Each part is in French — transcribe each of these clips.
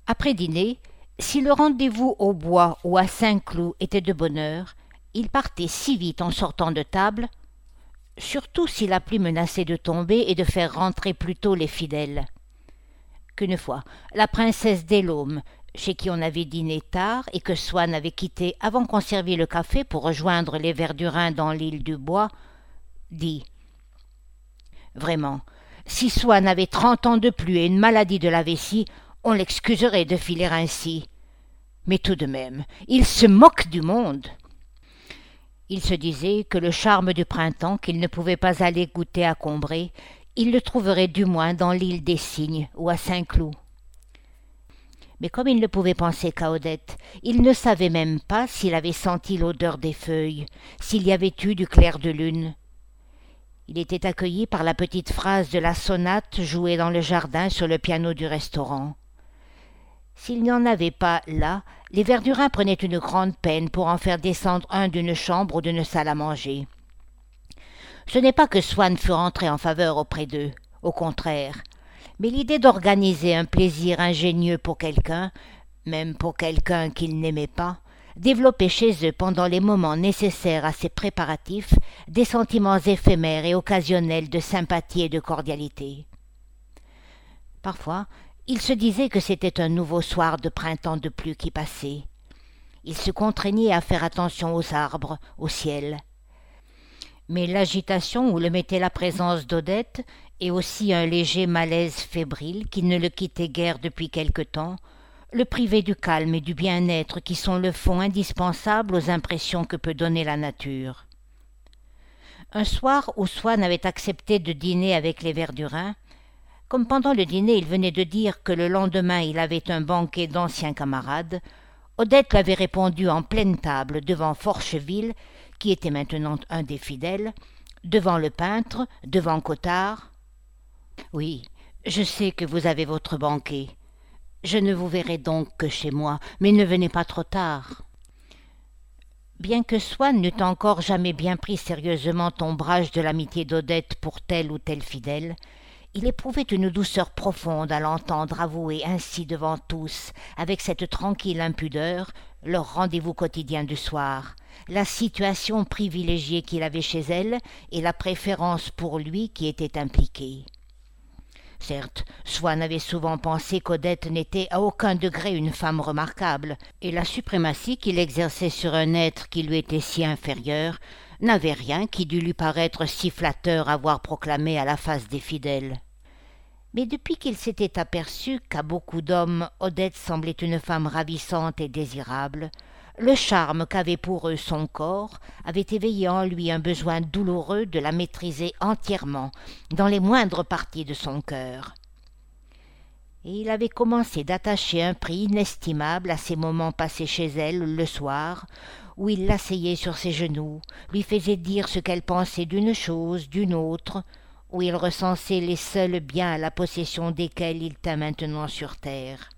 Après dîner, si le rendez-vous au bois ou à Saint-Cloud était de bonne heure, il partait si vite en sortant de table, surtout si la pluie menaçait de tomber et de faire rentrer plus tôt les fidèles, qu'une fois la princesse des Laumes, chez qui on avait dîné tard et que Swann avait quitté avant qu'on servît le café pour rejoindre les Verdurins dans l'île du Bois, dit « Vraiment, si Swann avait 30 ans de plus et une maladie de la vessie, on l'excuserait de filer ainsi. Mais tout de même, il se moque du monde. » Il se disait que le charme du printemps qu'il ne pouvait pas aller goûter à Combray, il le trouverait du moins dans l'île des Cygnes ou à Saint-Cloud. Mais comme il ne pouvait penser qu'à Odette, il ne savait même pas s'il avait senti l'odeur des feuilles, s'il y avait eu du clair de lune. Il était accueilli par la petite phrase de la sonate jouée dans le jardin sur le piano du restaurant. S'il n'y en avait pas là, les Verdurins prenaient une grande peine pour en faire descendre un d'une chambre ou d'une salle à manger. Ce n'est pas que Swann fût rentré en faveur auprès d'eux, au contraire, mais l'idée d'organiser un plaisir ingénieux pour quelqu'un, même pour quelqu'un qu'il n'aimait pas, développait chez eux pendant les moments nécessaires à ces préparatifs des sentiments éphémères et occasionnels de sympathie et de cordialité. Parfois, il se disait que c'était un nouveau soir de printemps de pluie qui passait. Il se contraignait à faire attention aux arbres, au ciel. Mais l'agitation où le mettait la présence d'Odette, et aussi un léger malaise fébrile qui ne le quittait guère depuis quelque temps, le privaient du calme et du bien-être qui sont le fond indispensable aux impressions que peut donner la nature. Un soir où Swann avait accepté de dîner avec les Verdurins, comme pendant le dîner il venait de dire que le lendemain il avait un banquet d'anciens camarades, Odette l'avait répondu en pleine table devant Forcheville, qui était maintenant un des fidèles, devant le peintre, devant Cottard. « Oui, je sais que vous avez votre banquet. Je ne vous verrai donc que chez moi, mais ne venez pas trop tard. » Bien que Swann n'eût encore jamais bien pris sérieusement ombrage de l'amitié d'Odette pour tel ou tel fidèle, il éprouvait une douceur profonde à l'entendre avouer ainsi devant tous, avec cette tranquille impudeur, leur rendez-vous quotidien du soir, la situation privilégiée qu'il avait chez elle et la préférence pour lui qui était impliquée. Certes, Swann avait souvent pensé qu'Odette n'était à aucun degré une femme remarquable, et la suprématie qu'il exerçait sur un être qui lui était si inférieur n'avait rien qui dût lui paraître si flatteur à voir proclamé à la face des fidèles. Mais depuis qu'il s'était aperçu qu'à beaucoup d'hommes Odette semblait une femme ravissante et désirable, le charme qu'avait pour eux son corps avait éveillé en lui un besoin douloureux de la maîtriser entièrement dans les moindres parties de son cœur. Et il avait commencé d'attacher un prix inestimable à ces moments passés chez elle le soir, où il l'asseyait sur ses genoux, lui faisait dire ce qu'elle pensait d'une chose, d'une autre, où il recensait les seuls biens à la possession desquels il tint maintenant sur terre.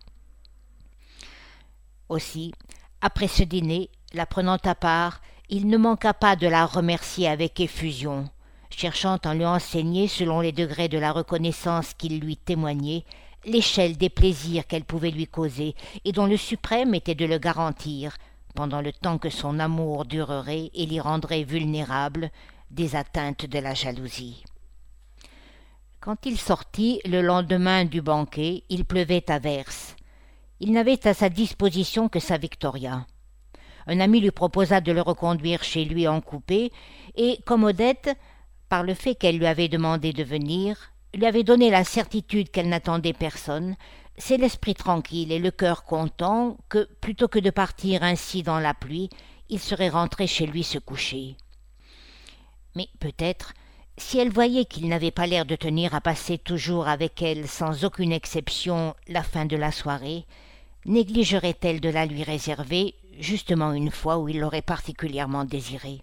Aussi, après ce dîner, la prenant à part, il ne manqua pas de la remercier avec effusion, cherchant à lui enseigner, selon les degrés de la reconnaissance qu'il lui témoignait, l'échelle des plaisirs qu'elle pouvait lui causer, et dont le suprême était de le garantir, pendant le temps que son amour durerait et l'y rendrait vulnérable, des atteintes de la jalousie. Quand il sortit le lendemain du banquet, il pleuvait à verse. Il n'avait à sa disposition que sa Victoria. Un ami lui proposa de le reconduire chez lui en coupé, et comme Odette, par le fait qu'elle lui avait demandé de venir, lui avait donné la certitude qu'elle n'attendait personne, c'est l'esprit tranquille et le cœur content que, plutôt que de partir ainsi dans la pluie, il serait rentré chez lui se coucher. Mais peut-être, si elle voyait qu'il n'avait pas l'air de tenir à passer toujours avec elle sans aucune exception la fin de la soirée, négligerait-elle de la lui réserver, justement une fois où il l'aurait particulièrement désirée.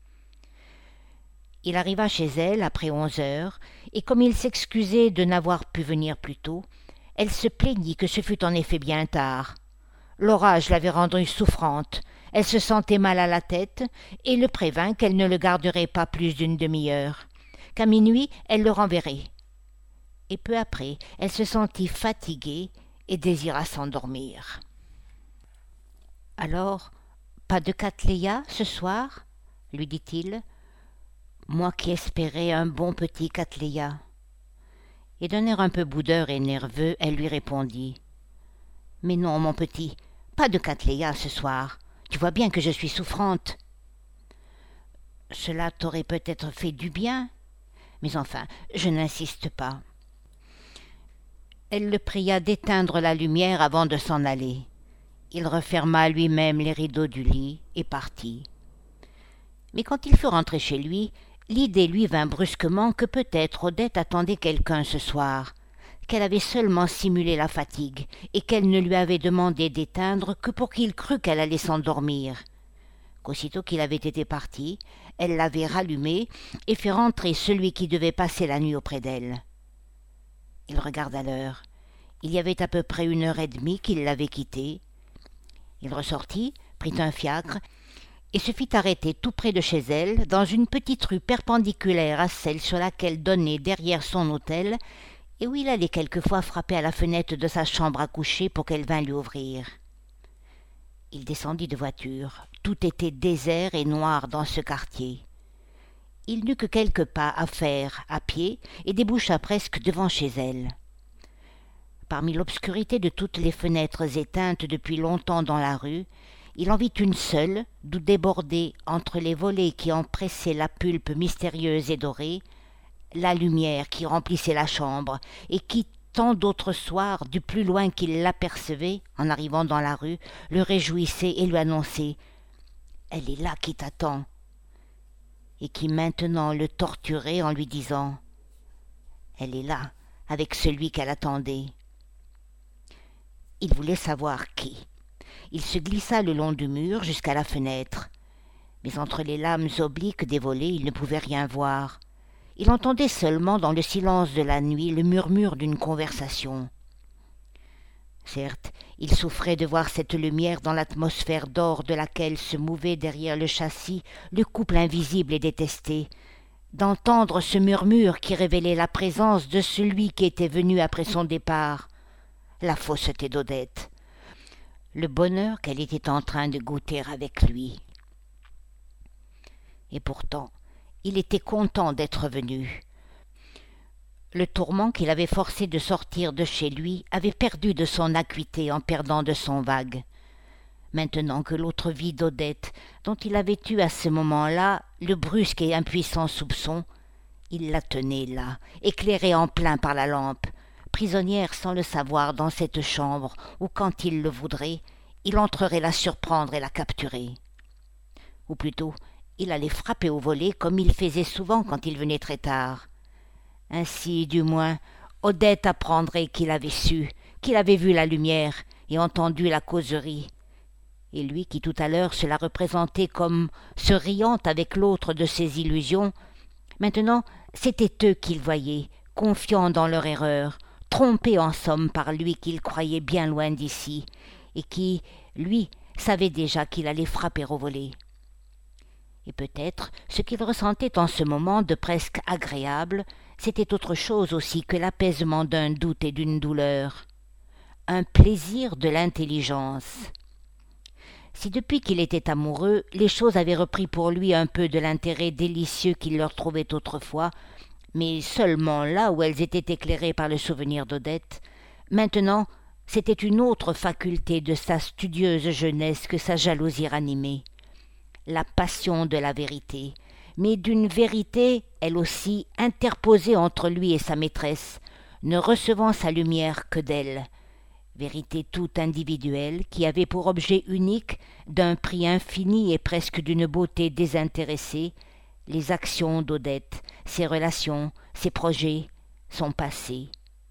Il arriva chez elle après 11 heures, et comme il s'excusait de n'avoir pu venir plus tôt, elle se plaignit que ce fût en effet bien tard. L'orage l'avait rendue souffrante, elle se sentait mal à la tête, et le prévint qu'elle ne le garderait pas plus d'une demi-heure, qu'à minuit elle le renverrait. Et peu après, elle se sentit fatiguée, et désira s'endormir. « Alors, pas de Cattleya ce soir ?» lui dit-il. « Moi qui espérais un bon petit Cattleya. » Et d'un air un peu boudeur et nerveux, elle lui répondit. « Mais non, mon petit, pas de Cattleya ce soir. Tu vois bien que je suis souffrante. » « Cela t'aurait peut-être fait du bien, mais enfin, je n'insiste pas. » Elle le pria d'éteindre la lumière avant de s'en aller. Il referma lui-même les rideaux du lit et partit. Mais quand il fut rentré chez lui, l'idée lui vint brusquement que peut-être Odette attendait quelqu'un ce soir, qu'elle avait seulement simulé la fatigue et qu'elle ne lui avait demandé d'éteindre que pour qu'il crût qu'elle allait s'endormir. Qu'aussitôt qu'il avait été parti, elle l'avait rallumé et fit rentrer celui qui devait passer la nuit auprès d'elle. Il regarda l'heure. Il y avait à peu près 1h30 qu'il l'avait quitté. Il ressortit, prit un fiacre et se fit arrêter tout près de chez elle, dans une petite rue perpendiculaire à celle sur laquelle donnait derrière son hôtel et où il allait quelquefois frapper à la fenêtre de sa chambre à coucher pour qu'elle vînt lui ouvrir. Il descendit de voiture. Tout était désert et noir dans ce quartier. Il n'eut que quelques pas à faire à pied et déboucha presque devant chez elle. Parmi l'obscurité de toutes les fenêtres éteintes depuis longtemps dans la rue, il en vit une seule, d'où débordait, entre les volets qui en pressaient la pulpe mystérieuse et dorée, la lumière qui remplissait la chambre et qui, tant d'autres soirs, du plus loin qu'il l'apercevait, en arrivant dans la rue, le réjouissait et lui annonçait « Elle est là qui t'attend » et qui maintenant le torturait en lui disant « Elle est là, avec celui qu'elle attendait ». Il voulait savoir qui. Il se glissa le long du mur jusqu'à la fenêtre. Mais entre les lames obliques des volets, il ne pouvait rien voir. Il entendait seulement dans le silence de la nuit le murmure d'une conversation. Certes, il souffrait de voir cette lumière dans l'atmosphère d'or de laquelle se mouvait derrière le châssis le couple invisible et détesté, d'entendre ce murmure qui révélait la présence de celui qui était venu après son départ, la fausseté d'Odette, le bonheur qu'elle était en train de goûter avec lui. Et pourtant, il était content d'être venu. Le tourment qui l'avait forcé de sortir de chez lui avait perdu de son acuité en perdant de son vague. Maintenant que l'autre vie d'Odette, dont il avait eu à ce moment-là le brusque et impuissant soupçon, il la tenait là, éclairée en plein par la lampe, prisonnière sans le savoir dans cette chambre où, quand il le voudrait, il entrerait la surprendre et la capturer. Ou plutôt, il allait frapper au volet comme il faisait souvent quand il venait très tard. Ainsi, du moins, Odette apprendrait qu'il avait su, qu'il avait vu la lumière et entendu la causerie. Et lui qui tout à l'heure se la représentait comme se riant avec l'autre de ses illusions, maintenant c'était eux qu'il voyait, confiants dans leur erreur, trompés en somme par lui qu'il croyait bien loin d'ici, et qui, lui, savait déjà qu'il allait frapper au volet. Et peut-être ce qu'il ressentait en ce moment de presque agréable, c'était autre chose aussi que l'apaisement d'un doute et d'une douleur, un plaisir de l'intelligence. Si depuis qu'il était amoureux, les choses avaient repris pour lui un peu de l'intérêt délicieux qu'il leur trouvait autrefois, mais seulement là où elles étaient éclairées par le souvenir d'Odette, maintenant c'était une autre faculté de sa studieuse jeunesse que sa jalousie ranimait, la passion de la vérité, mais d'une vérité, elle aussi, interposée entre lui et sa maîtresse, ne recevant sa lumière que d'elle, vérité toute individuelle qui avait pour objet unique, d'un prix infini et presque d'une beauté désintéressée, les actions d'Odette, ses relations, ses projets, son passé.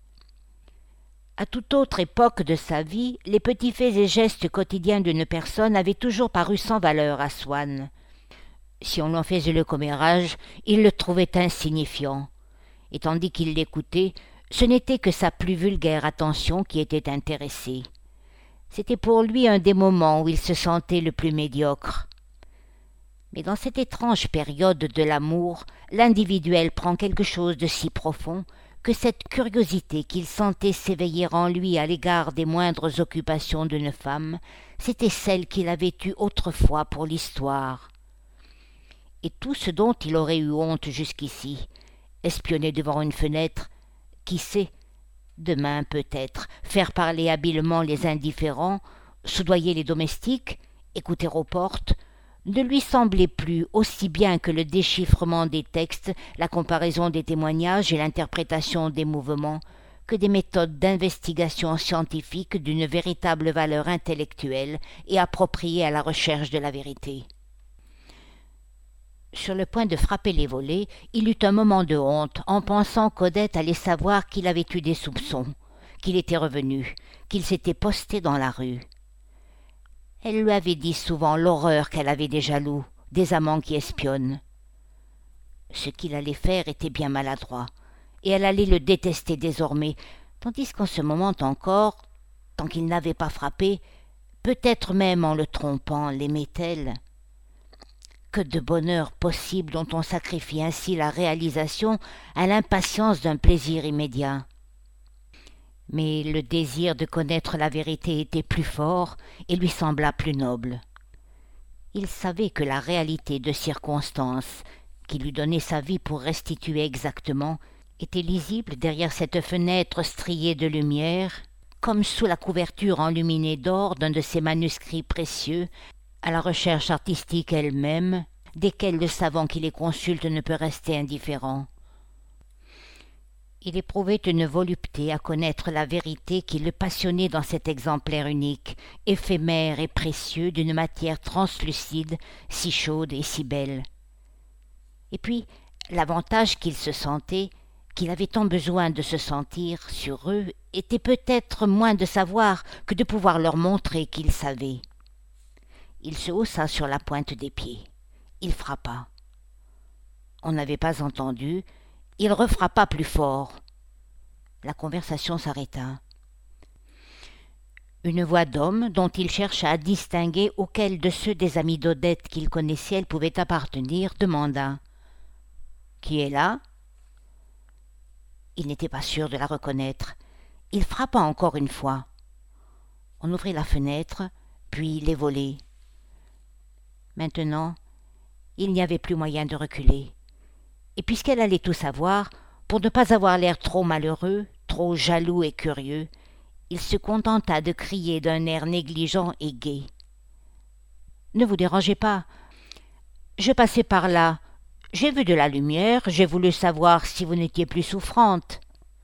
À toute autre époque de sa vie, les petits faits et gestes quotidiens d'une personne avaient toujours paru sans valeur à Swann. Si on lui en faisait le commérage, il le trouvait insignifiant, et tandis qu'il l'écoutait, ce n'était que sa plus vulgaire attention qui était intéressée. C'était pour lui un des moments où il se sentait le plus médiocre. Mais dans cette étrange période de l'amour, l'individuel prend quelque chose de si profond que cette curiosité qu'il sentait s'éveiller en lui à l'égard des moindres occupations d'une femme, c'était celle qu'il avait eue autrefois pour l'histoire. Et tout ce dont il aurait eu honte jusqu'ici, espionner devant une fenêtre, qui sait, demain peut-être, faire parler habilement les indifférents, soudoyer les domestiques, écouter aux portes, ne lui semblait plus, aussi bien que le déchiffrement des textes, la comparaison des témoignages et l'interprétation des mouvements, que des méthodes d'investigation scientifique d'une véritable valeur intellectuelle et appropriée à la recherche de la vérité. Sur le point de frapper les volets, il eut un moment de honte en pensant qu'Odette allait savoir qu'il avait eu des soupçons, qu'il était revenu, qu'il s'était posté dans la rue. Elle lui avait dit souvent l'horreur qu'elle avait des jaloux, des amants qui espionnent. Ce qu'il allait faire était bien maladroit, et elle allait le détester désormais, tandis qu'en ce moment encore, tant qu'il n'avait pas frappé, peut-être même en le trompant, l'aimait-elle. Que de bonheur possible dont on sacrifie ainsi la réalisation à l'impatience d'un plaisir immédiat. Mais le désir de connaître la vérité était plus fort et lui sembla plus noble. Il savait que la réalité de circonstances, qui lui donnait sa vie pour restituer exactement, était lisible derrière cette fenêtre striée de lumière, comme sous la couverture enluminée d'or d'un de ces manuscrits précieux, à la recherche artistique elle-même, desquels le savant qui les consulte ne peut rester indifférent. Il éprouvait une volupté à connaître la vérité qui le passionnait dans cet exemplaire unique, éphémère et précieux d'une matière translucide, si chaude et si belle. Et puis, l'avantage qu'il se sentait, qu'il avait tant besoin de se sentir sur eux, était peut-être moins de savoir que de pouvoir leur montrer qu'il savait. Il se haussa sur la pointe des pieds. Il frappa. On n'avait pas entendu. Il refrappa plus fort. La conversation s'arrêta. Une voix d'homme, dont il chercha à distinguer auquel de ceux des amis d'Odette qu'il connaissait elle pouvait appartenir, demanda « Qui est là ?» Il n'était pas sûr de la reconnaître. Il frappa encore une fois. On ouvrit la fenêtre, puis les volets. Maintenant, il n'y avait plus moyen de reculer. Et puisqu'elle allait tout savoir, pour ne pas avoir l'air trop malheureux, trop jaloux et curieux, il se contenta de crier d'un air négligent et gai. « Ne vous dérangez pas. Je passais par là. J'ai vu de la lumière, j'ai voulu savoir si vous n'étiez plus souffrante. »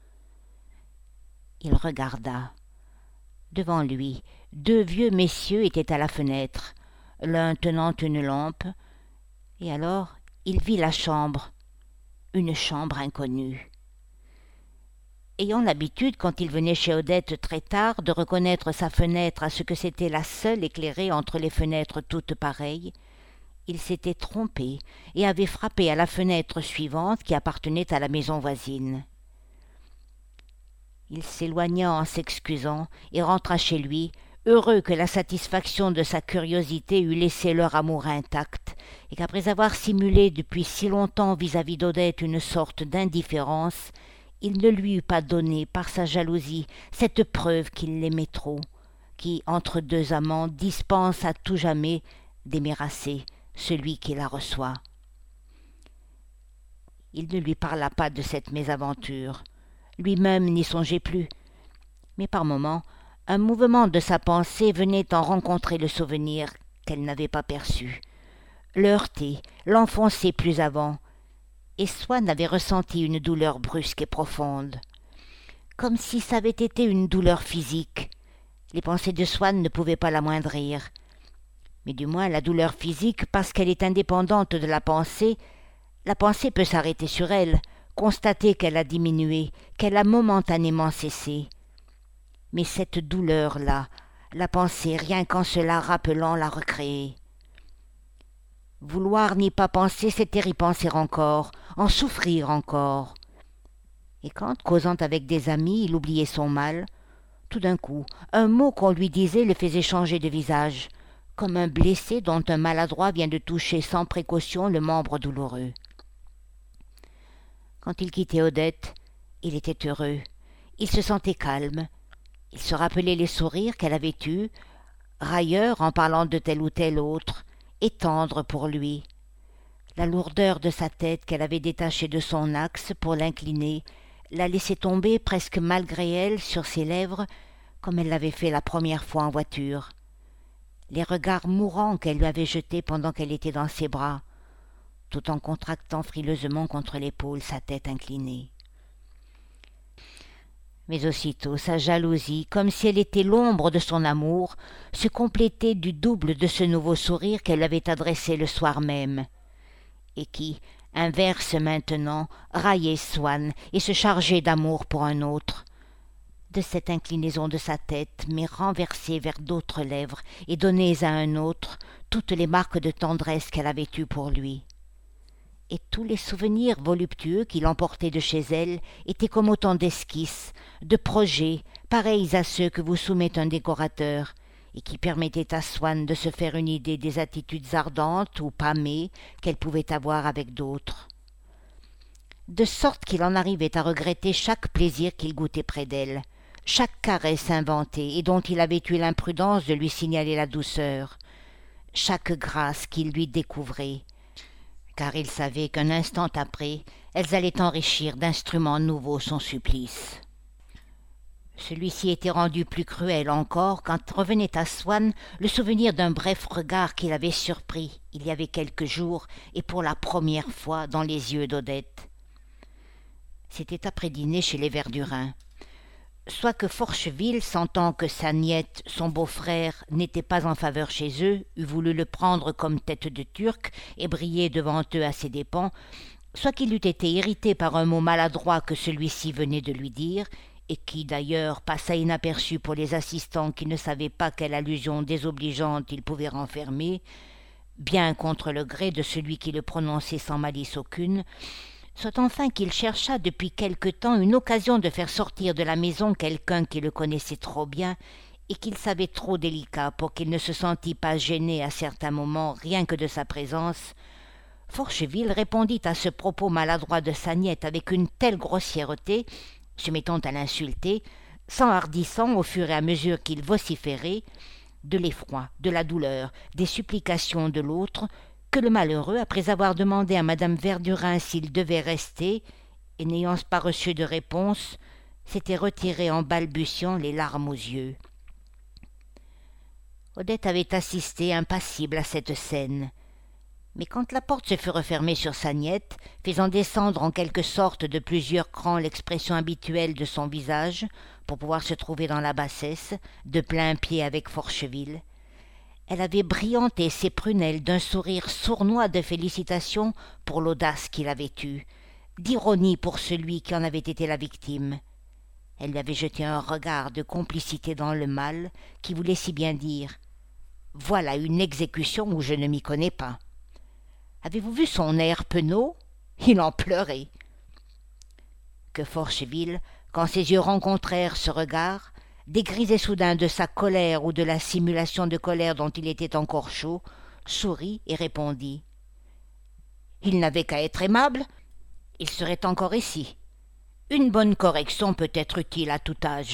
Il regarda. Devant lui, deux vieux messieurs étaient à la fenêtre, l'un tenant une lampe, et alors il vit la chambre, une chambre inconnue. Ayant l'habitude, quand il venait chez Odette très tard, de reconnaître sa fenêtre à ce que c'était la seule éclairée entre les fenêtres toutes pareilles, il s'était trompé et avait frappé à la fenêtre suivante qui appartenait à la maison voisine. Il s'éloigna en s'excusant et rentra chez lui, heureux que la satisfaction de sa curiosité eût laissé leur amour intact, et qu'après avoir simulé depuis si longtemps vis-à-vis d'Odette une sorte d'indifférence, il ne lui eût pas donné, par sa jalousie, cette preuve qu'il l'aimait trop, qui, entre deux amants, dispense à tout jamais d'aimer assez celui qui la reçoit. Il ne lui parla pas de cette mésaventure, lui-même n'y songeait plus, mais par moments, un mouvement de sa pensée venait en rencontrer le souvenir qu'elle n'avait pas perçu, le heurter, l'enfoncer plus avant, et Swann avait ressenti une douleur brusque et profonde, comme si ça avait été une douleur physique. Les pensées de Swann ne pouvaient pas l'amoindrir, mais du moins la douleur physique, parce qu'elle est indépendante de la pensée peut s'arrêter sur elle, constater qu'elle a diminué, qu'elle a momentanément cessé. Mais cette douleur-là, la pensée, rien qu'en se la rappelant, la recréer. Vouloir n'y pas penser, c'était y penser encore, en souffrir encore. Et quand, causant avec des amis, il oubliait son mal, tout d'un coup, un mot qu'on lui disait le faisait changer de visage, comme un blessé dont un maladroit vient de toucher sans précaution le membre douloureux. Quand il quittait Odette, Il était heureux, il se sentait calme, il se rappelait les sourires qu'elle avait eus, railleur en parlant de tel ou tel autre, et tendre pour lui. La lourdeur de sa tête qu'elle avait détachée de son axe pour l'incliner la laissait tomber presque malgré elle sur ses lèvres comme elle l'avait fait la première fois en voiture. Les regards mourants qu'elle lui avait jetés pendant qu'elle était dans ses bras, tout en contractant frileusement contre l'épaule sa tête inclinée. Mais aussitôt sa jalousie, comme si elle était l'ombre de son amour, se complétait du double de ce nouveau sourire qu'elle avait adressé le soir même, et qui, inverse maintenant, raillait Swann et se chargeait d'amour pour un autre. De cette inclinaison de sa tête, mais renversée vers d'autres lèvres et donnée à un autre, toutes les marques de tendresse qu'elle avait eues pour lui. Et tous les souvenirs voluptueux qu'il emportait de chez elle étaient comme autant d'esquisses, de projets, pareils à ceux que vous soumet un décorateur, et qui permettaient à Swann de se faire une idée des attitudes ardentes ou pâmées qu'elle pouvait avoir avec d'autres. De sorte qu'il en arrivait à regretter chaque plaisir qu'il goûtait près d'elle, chaque caresse inventée et dont il avait eu l'imprudence de lui signaler la douceur, chaque grâce qu'il lui découvrait, car il savait qu'un instant après, elles allaient enrichir d'instruments nouveaux son supplice. Celui-ci était rendu plus cruel encore quand revenait à Swann le souvenir d'un bref regard qu'il avait surpris il y avait quelques jours et pour la première fois dans les yeux d'Odette. C'était après dîner chez les Verdurin. Soit que Forcheville, sentant que sa nièce, son beau-frère, n'était pas en faveur chez eux, eût voulu le prendre comme tête de Turc et briller devant eux à ses dépens, soit qu'il eût été irrité par un mot maladroit que celui-ci venait de lui dire, et qui d'ailleurs passa inaperçu pour les assistants qui ne savaient pas quelle allusion désobligeante il pouvait renfermer, bien contre le gré de celui qui le prononçait sans malice aucune, soit enfin qu'il chercha depuis quelque temps une occasion de faire sortir de la maison quelqu'un qui le connaissait trop bien et qu'il savait trop délicat pour qu'il ne se sentît pas gêné à certains moments rien que de sa présence, Forcheville répondit à ce propos maladroit de sa nièce avec une telle grossièreté, se mettant à l'insulter, s'enhardissant au fur et à mesure qu'il vociférait, de l'effroi, de la douleur, des supplications de l'autre, que le malheureux, après avoir demandé à madame Verdurin s'il devait rester, et n'ayant pas reçu de réponse, s'était retiré en balbutiant les larmes aux yeux. Odette avait assisté impassible à cette scène, mais quand la porte se fut refermée sur sa nièce, faisant descendre en quelque sorte de plusieurs crans l'expression habituelle de son visage, pour pouvoir se trouver dans la bassesse, de plein pied avec Forcheville, elle avait brillanté ses prunelles d'un sourire sournois de félicitations pour l'audace qu'il avait eue, d'ironie pour celui qui en avait été la victime. Elle lui avait jeté un regard de complicité dans le mal qui voulait si bien dire « Voilà une exécution où je ne m'y connais pas. » Avez-vous vu son air penaud? Il en pleurait. Que Forcheville, quand ses yeux rencontrèrent ce regard, dégrisé soudain de sa colère ou de la simulation de colère dont il était encore chaud, sourit et répondit « Il n'avait qu'à être aimable, il serait encore ici. Une bonne correction peut être utile à tout âge. »